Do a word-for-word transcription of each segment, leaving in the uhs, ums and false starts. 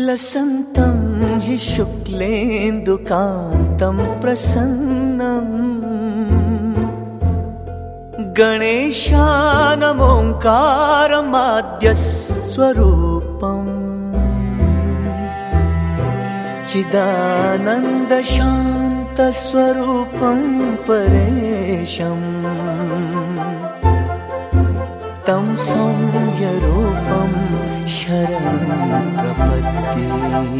लसन्तं हि शुक्लेन्दुकान्तं प्रसन्नम् गणेशानमोङ्कारमाद्यस्वरूपम् चिदानन्दशान्तस्वरूपं परेशम् तं सौम्यरूपं शरणं प्रपद्ये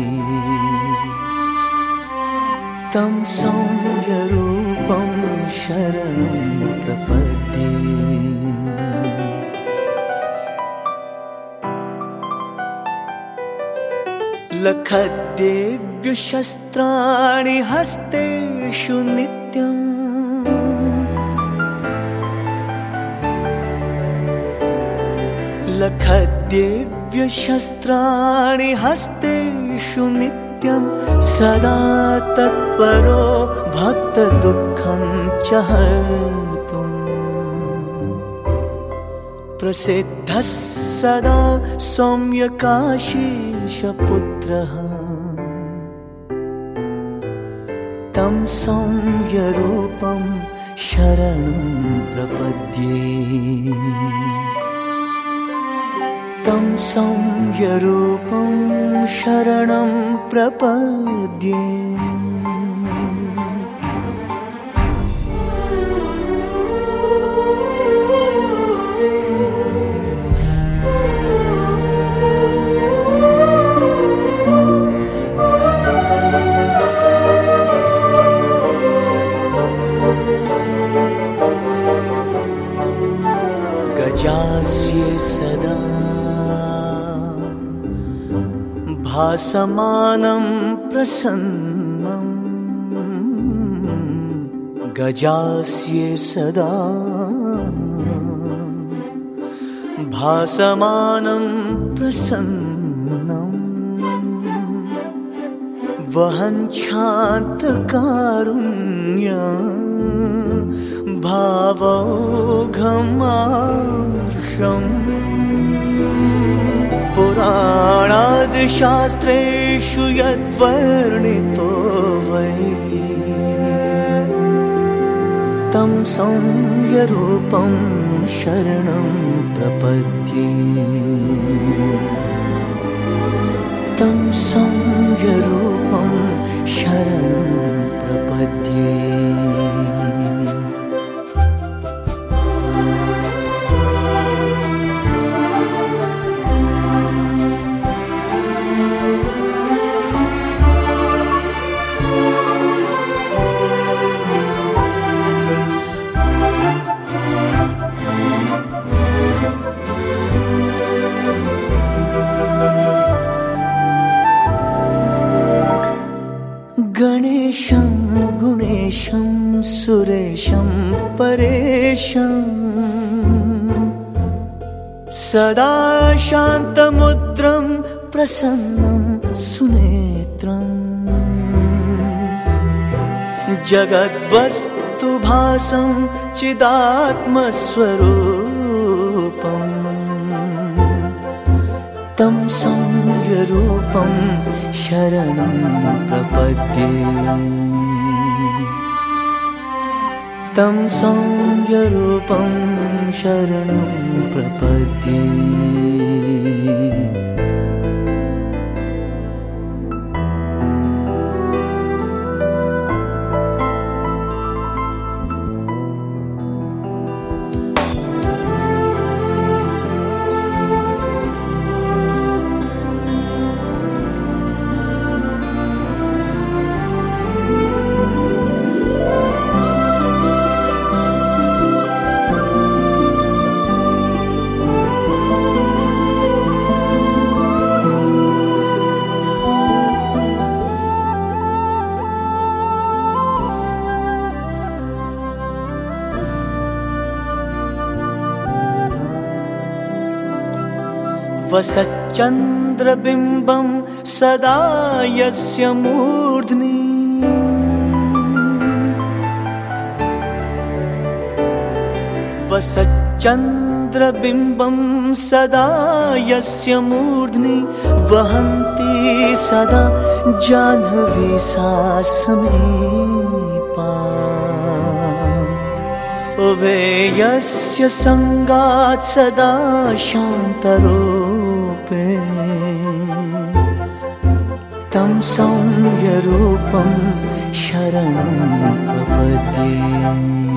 तं सौम्यरूपं शरणं प्रपद्ये। लखद्देव्यशस्त्राणि हस्तेषु नित्यम् लखद्देव्यशस्त्राणि हस्तेषु नित्यं सदा तत्परो भक्तदुःखं च हर्तुम् प्रसिद्धः सदा सौम्यकाशीशपुत्रः तं सौम्यरूपं शरणं प्रपद्ये तं सौम्यरूपं शरणं प्रपद्ये। गजास्ये सदा भासमानं प्रसन्नं गजास्ये सदा भासमानं प्रसन्नं वहञ्छान्तकारुण्यं भावौघमार्षम् पुराणादिशास्त्रेषु यद्वर्णितो वै तं सौम्यरूपं शरणं प्रपद्ये तं सौम्यरूपं शरणं प्रपद्ये। गणेशं गुणेशं सुरेशं परेशं सदा शान्तमुद्रं प्रसन्नं सुनेत्रम् जगद्वस्तुभासं चिदात्मस्वरूपम् तं सौम्यरूपं शरणं प्रपद्ये तं सौम्यरूपं शरणं प्रपद्ये। वसच्चन्द्रबिम्बं सदा यस्य मूर्ध्नि वसच्चन्द्र चन्द्रबिम्बं सदा यस्य मूर्ध्नि वहन्ति सदा जाह्नवी सा समीपा उभयस्य सङ्गात् सदा शान्तरूपे तं सौम्यरूपं शरणं प्रपद्ये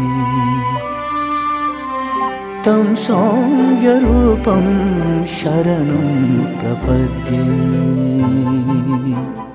तं सौम्यरूपं शरणं प्रपद्ये।